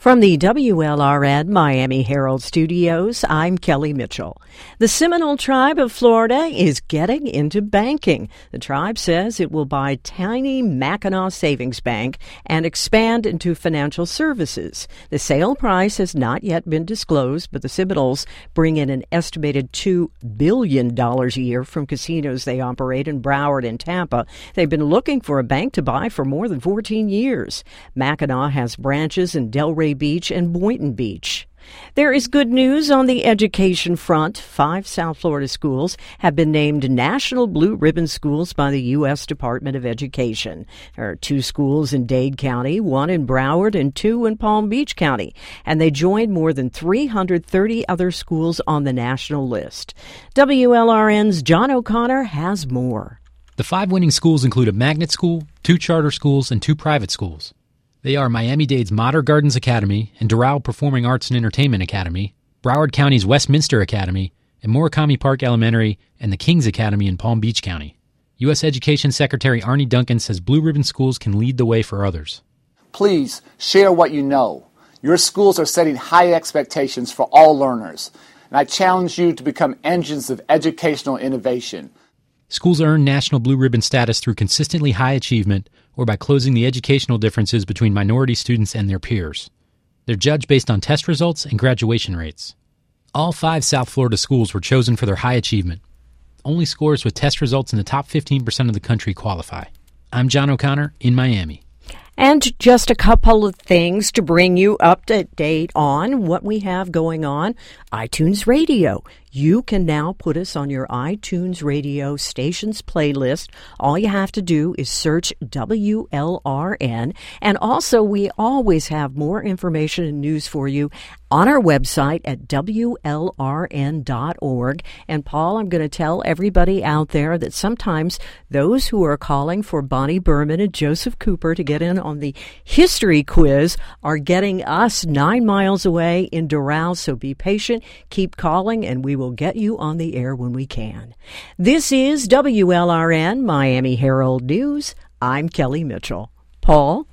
From the WLRN Miami Herald Studios, I'm Kelly Mitchell. The Seminole Tribe of Florida is getting into banking. The tribe says it will buy tiny Mackinac Savings Bank and expand into financial services. The sale price has not yet been disclosed, but the Seminoles bring in an estimated $2 billion a year from casinos they operate in Broward and Tampa. They've been looking for a bank to buy for more than 14 years. Mackinac has branches in Delray Beach and Boynton Beach. There is good news on the education front. 5 South Florida schools have been named National Blue Ribbon Schools by the U.S. Department of Education. There are 2 schools in Dade County, 1 in Broward, and 2 in Palm Beach County. And they joined more than 330 other schools on the national list. WLRN's John O'Connor has more. The 5 winning schools include a magnet school, 2 charter schools, and 2 private schools. They are Miami-Dade's Modern Gardens Academy and Doral Performing Arts and Entertainment Academy, Broward County's Westminster Academy, and Murakami Park Elementary and the King's Academy in Palm Beach County. U.S. Education Secretary Arne Duncan says Blue Ribbon schools can lead the way for others. Please share what you know. Your schools are setting high expectations for all learners, and I challenge you to become engines of educational innovation. Schools earn National Blue Ribbon status through consistently high achievement or by closing the educational differences between minority students and their peers. They're judged based on test results and graduation rates. All 5 South Florida schools were chosen for their high achievement. Only scores with test results in the top 15% of the country qualify. I'm John O'Connor in Miami. And just a couple of things to bring you up to date on what we have going on. iTunes Radio. You can now put us on your iTunes Radio stations playlist. All you have to do is search WLRN. And also, we always have more information and news for you on our website at WLRN.org. And Paul, I'm going to tell everybody out there that sometimes those who are calling for Bonnie Berman and Joseph Cooper to get in on the history quiz are getting us 9 miles away in Doral. So be patient, keep calling, and we will get you on the air when we can. This is WLRN Miami Herald News. I'm Kelly Mitchell. Paul?